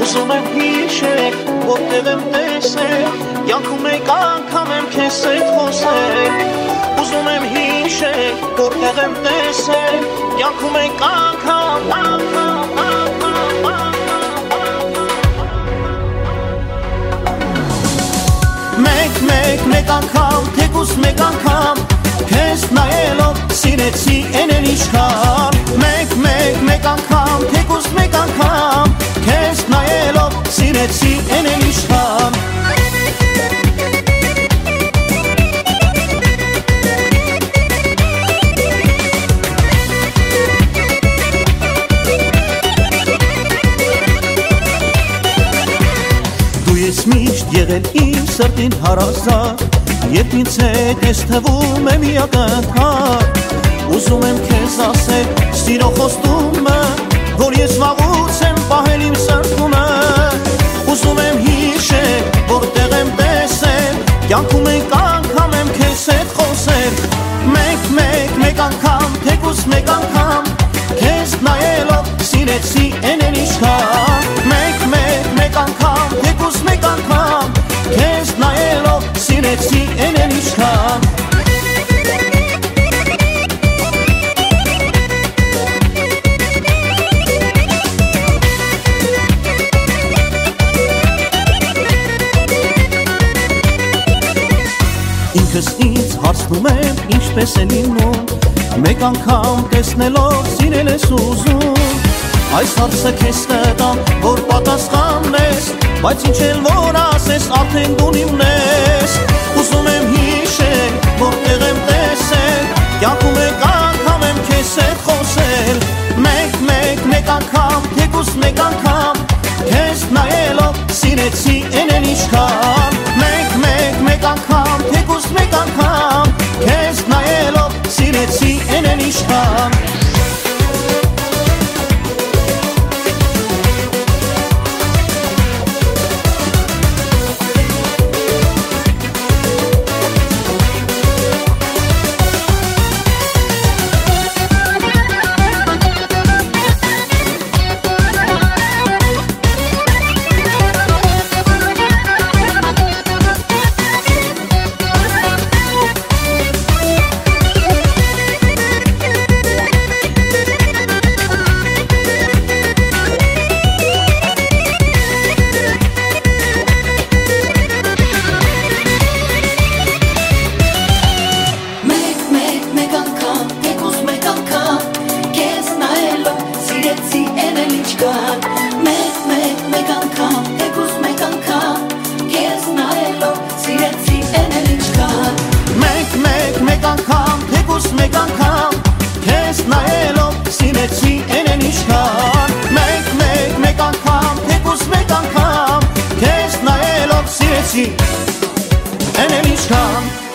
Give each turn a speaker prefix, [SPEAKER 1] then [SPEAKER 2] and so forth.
[SPEAKER 1] Ուզում եմ հիշել, որտեղ եմ տեսել, կյանքում մեկ անգամ եմ քեզ հետ խոսել։ Ուզում եմ հիշել, որտեղ եմ տեսել, կյանքում մեկ անգամ Մեկ անգամ, թեկուզ մեկ անգամ, քեզ նայելով սիրեցի էնեն ինչքան։ Մեկ անգամ, թեկուզ մեկ անգամ, քեզ նայելով սիրեցի էնեն ինչքան։ Դու ես միշտ եղել իմ սրտին հարազատ, երբ ինձ հետ ես թվում եմ ակնթար։ Ուզում եմ քեզ ասել սիրո խոստումը, որ ես վաղուց եմ պահել իմ սրտումը։ Ուզում եմ հիշել, որտեղ եմ տեսել, կյանքում մեկ անգամ եմ քեզ հետ խոսել։ Մեկ անգամ, թեկուզ մեկ անգամ, քեզ նայելով սիրեցի էնեն ինչքան։ Մեկ անգամ, թեկուզ մեկ անգամ, քեզ նայելով սիրեցի էնեն ինչքան։ Ինքս ինձ հարցնում եմ ինչպես է լինում, մեկ անգամ տեսնելով սիրել ես ուզում։ Այս հարցը քեզ տամ, որ պատասխանես, բայց ինչ էլ որ ասես արդեն դու իմն ես։ Ուզում եմ հիշել, որտեղ եմ տեսել, կյանքում մեկ անգամ եմ քեզ հետ խոսել։ Մեկ անգամ, թեկուզ մեկ անգամ, քեզ նայելով սիրեցի էնեն ինչքան։ Մեկ անգամ, թեկուզ մեկ անգամ, քեզ նայելով սիրեցի էնեն ինչքան։ Մեկ անգամ, թեկուզ մեկ անգամ, քեզ նայելով սիրեցի էնեն ինչքան։ Մեկ անգամ, թեկուզ մեկ անգամ, քեզ նայելով սիրեցի էնեն ինչքան։